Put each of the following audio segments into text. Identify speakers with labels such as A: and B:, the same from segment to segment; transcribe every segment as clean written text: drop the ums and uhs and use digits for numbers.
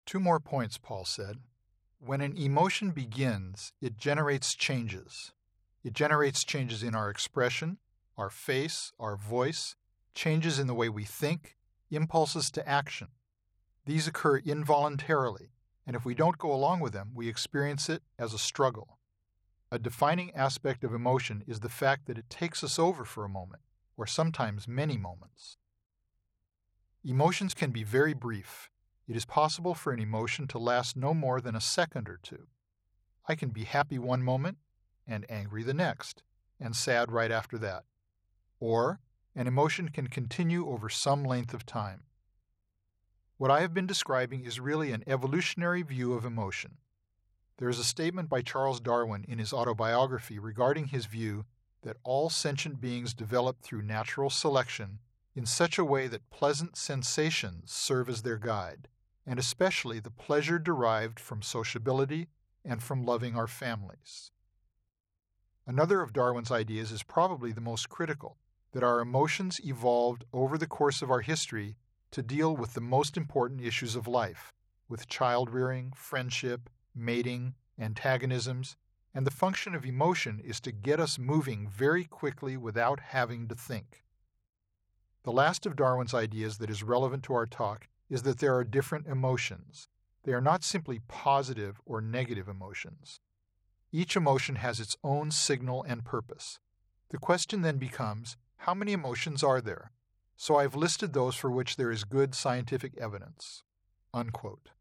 A: Two more points, Paul said. When an emotion begins, it generates changes. It generates changes in our expression, our face, our voice, changes in the way we think, impulses to action. These occur involuntarily, and if we don't go along with them, we experience it as a struggle. A defining aspect of emotion is the fact that it takes us over for a moment, or sometimes many moments. Emotions can be very brief. It is possible for an emotion to last no more than a second or two. I can be happy one moment and angry the next, and sad right after that. Or an emotion can continue over some length of time. What I have been describing is really an evolutionary view of emotion. There is a statement by Charles Darwin in his autobiography regarding his view that all sentient beings develop through natural selection in such a way that pleasant sensations serve as their guide, and especially the pleasure derived from sociability and from loving our families. Another of Darwin's ideas is probably the most critical, that our emotions evolved over the course of our history to deal with the most important issues of life, with child-rearing, friendship, mating, antagonisms, and the function of emotion is to get us moving very quickly without having to think. The last of Darwin's ideas that is relevant to our talk is that there are different emotions. They are not simply positive or negative emotions. Each emotion has its own signal and purpose. The question then becomes, how many emotions are there? So I've listed those for which there is good scientific evidence." Unquote.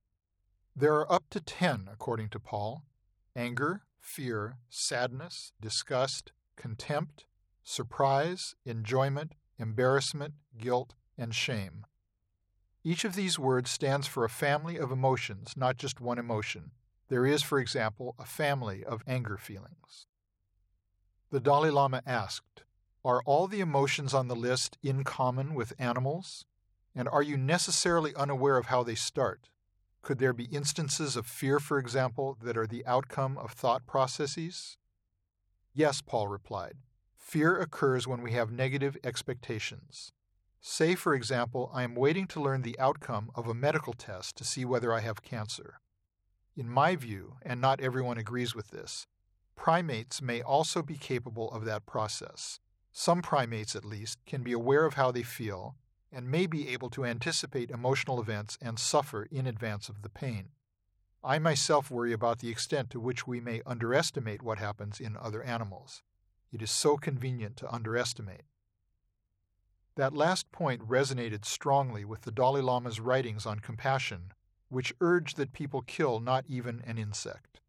A: There are up to 10, according to Paul: anger, fear, sadness, disgust, contempt, surprise, enjoyment, embarrassment, guilt, and shame. Each of these words stands for a family of emotions, not just one emotion. There is, for example, a family of anger feelings. The Dalai Lama asked, "Are all the emotions on the list in common with animals? And are you necessarily unaware of how they start? Could there be instances of fear, for example, that are the outcome of thought processes?" "Yes," Paul replied. "Fear occurs when we have negative expectations. Say, for example, I am waiting to learn the outcome of a medical test to see whether I have cancer. In my view, and not everyone agrees with this, primates may also be capable of that process. Some primates, at least, can be aware of how they feel and may be able to anticipate emotional events and suffer in advance of the pain. I myself worry about the extent to which we may underestimate what happens in other animals. It is so convenient to underestimate." That last point resonated strongly with the Dalai Lama's writings on compassion, which urge that people kill not even an insect.